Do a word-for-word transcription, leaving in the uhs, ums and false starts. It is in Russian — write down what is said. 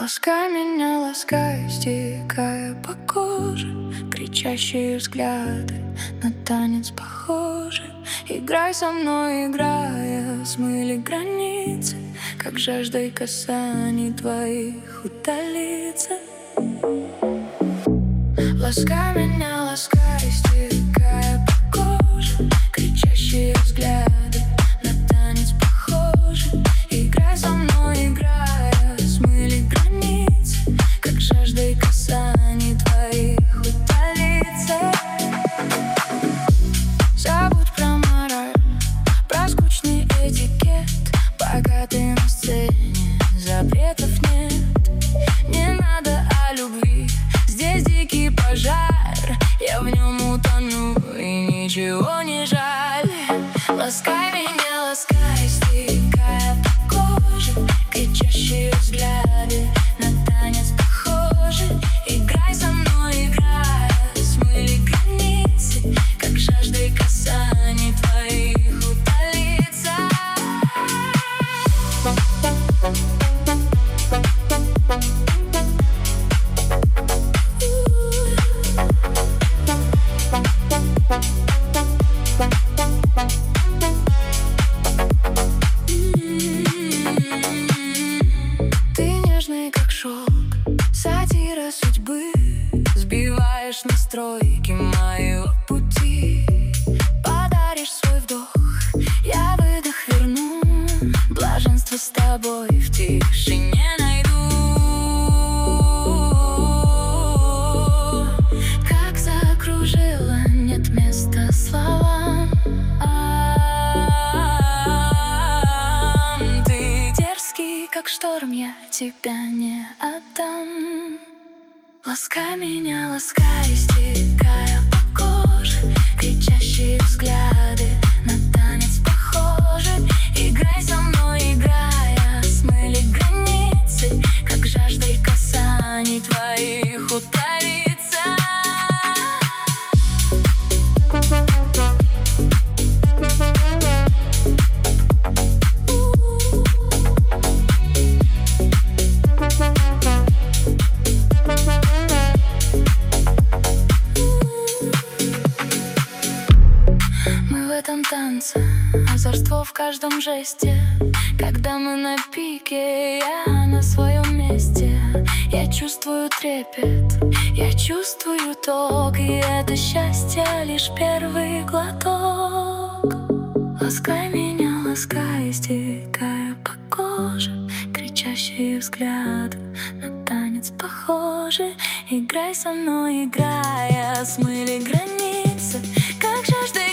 Ласкай меня, ласкай, стекая по коже. Кричащие взгляды на танец похожи. Играй со мной, играя, смыли границы, как жаждой касаний твоих утолиться. Ласкай меня, ласкай, стекая по коже. Кричащие взгляды на танец похожи. Играй со мной, играя, смыли границы, как жаждой касаний твоих утолиться. Забудь про мораль, про скучный этикет. Пока ты на сцене, запретов нет. Не надо о любви, здесь дикий пожар. Я в нем утону, и ничего не жаль. Ласкай меня, ласкай, стекая по коже. Кричащие взгляды на танец похожи. Играй со мной, играя, смыли границы, как жаждой касаний твоих утолиться. Ты нежный, как шелк, сатира судьбы. Сбиваешь настройки моего пути. Подаришь свой вдох, я выдох верну. Блаженство с тобой в тишине найду. Как закружила, нет места словам. Ты дерзкий, как шторм, я тебя не отдам. Ласкай меня, ласкай, стекая по коже. Кричащие взгляды на танец похожи. Играй со мной, играя, смыли границы, как жаждой касаний твоих утолиться. Мы в этом танце, озорство в каждом жесте. Когда мы на пике, я на своем месте. Я чувствую трепет, я чувствую ток, и это счастье лишь первый глоток. Ласкай меня, ласкай, стекая по коже. Кричащие взгляды на танец похожи. Играй со мной, играя, смыли границы, как жажда